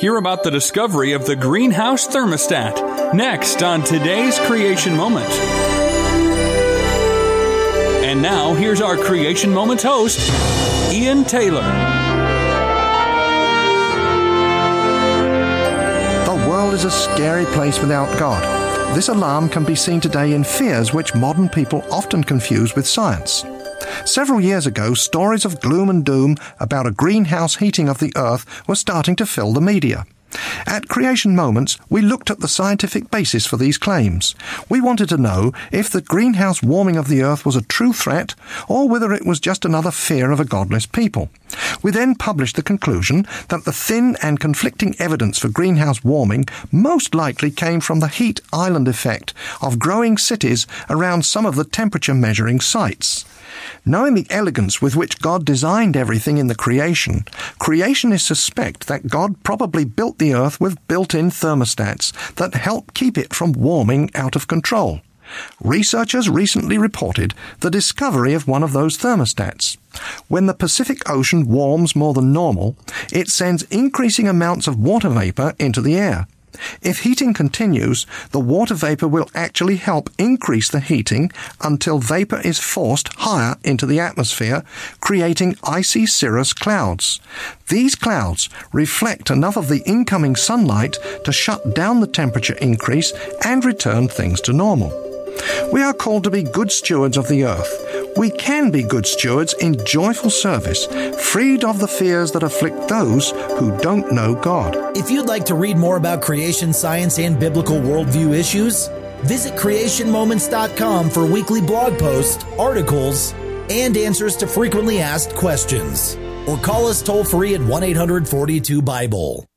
Hear about the discovery of the greenhouse thermostat next on today's Creation Moment. And now, here's our Creation Moment host, Ian Taylor. The world is a scary place without God. This alarm can be seen today in fears which modern people often confuse with science. Several years ago, stories of gloom and doom about a greenhouse heating of the earth were starting to fill the media. At Creation Moments, we looked at the scientific basis for these claims. We wanted to know if the greenhouse warming of the earth was a true threat or whether it was just another fear of a godless people. We then published the conclusion that the thin and conflicting evidence for greenhouse warming most likely came from the heat island effect of growing cities around some of the temperature measuring sites. Knowing the elegance with which God designed everything in the creation, creationists suspect that God probably built the earth with built-in thermostats that help keep it from warming out of control. Researchers recently reported the discovery of one of those thermostats. When the Pacific Ocean warms more than normal, it sends increasing amounts of water vapor into the air. If heating continues, the water vapor will actually help increase the heating until vapor is forced higher into the atmosphere, creating icy cirrus clouds. These clouds reflect enough of the incoming sunlight to shut down the temperature increase and return things to normal. We are called to be good stewards of the earth. We can be good stewards in joyful service, freed of the fears that afflict those who don't know God. If you'd like to read more about creation science and biblical worldview issues, visit creationmoments.com for weekly blog posts, articles, and answers to frequently asked questions. Or call us toll-free at 1-800-42-BIBLE.